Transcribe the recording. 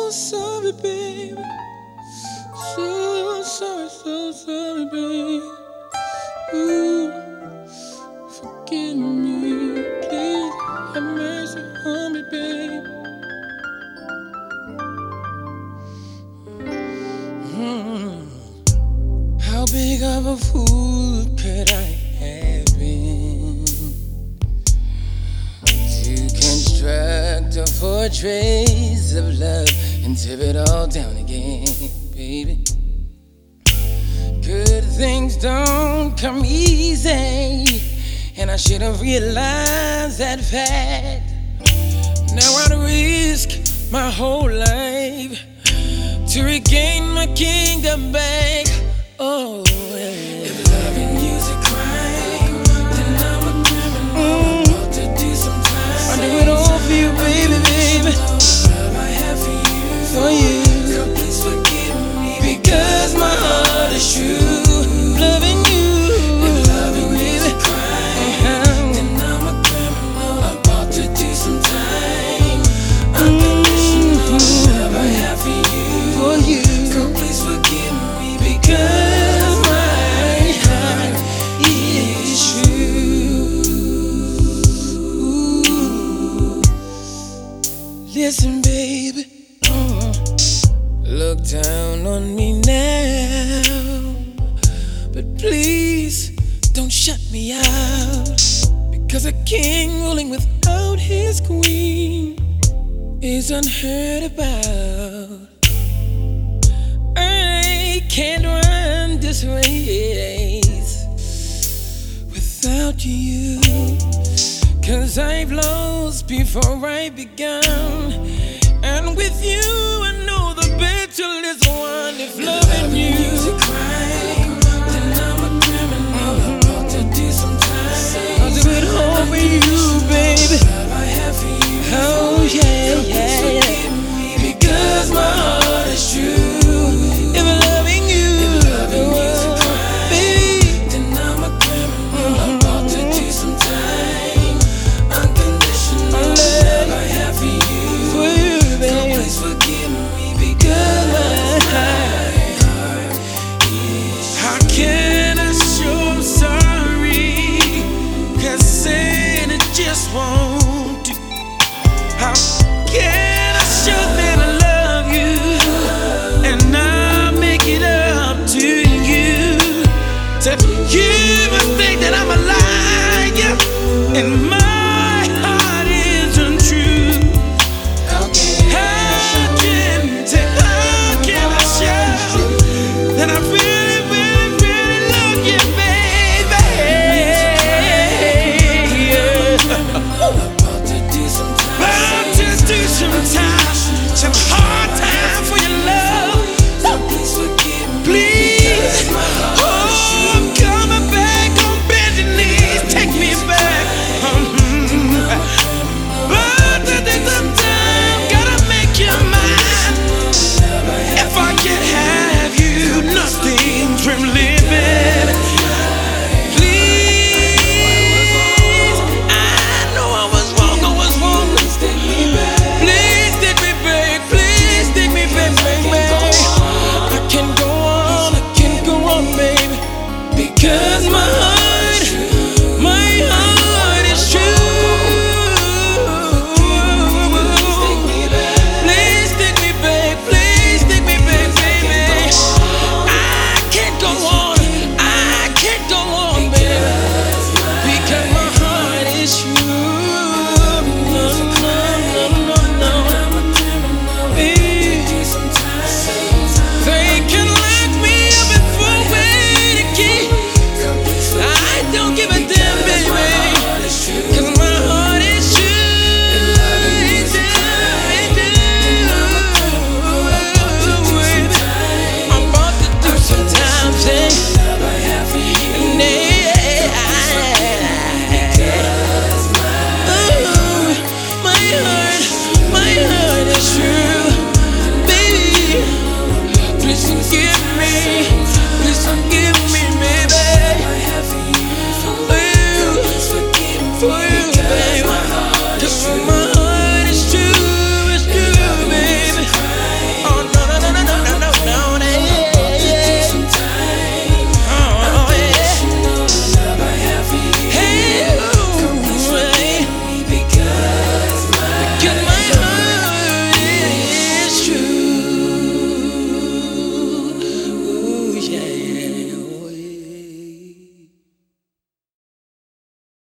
sorry, baby. So sorry, so sorry, baby. Ooh, forgive me, please have mercy on me, baby. How big of a fool could I have been to construct a fortress of love and tear it all down again, baby? Good things don't come easy, and I should have realized that fact. Now I'd risk my whole life to regain my kingdom back. Oh, if loving you's a crime, then I'm a criminal. About to do some time. I'll do it all for you, baby, baby. Love I have for you. Girl, please forgive me, because my heart is true. Loving you, if loving you's a crime, then I'm a criminal. About to do some time. Unconditional love I have for you. Girl, please forgive me, because my heart is true. Listen, baby, look down on me now, but please don't shut me out, because a king ruling without his queen is unheard about. I can't run this race without you, 'cause I've lost before I begun, and with you I know the battle is won. If loving you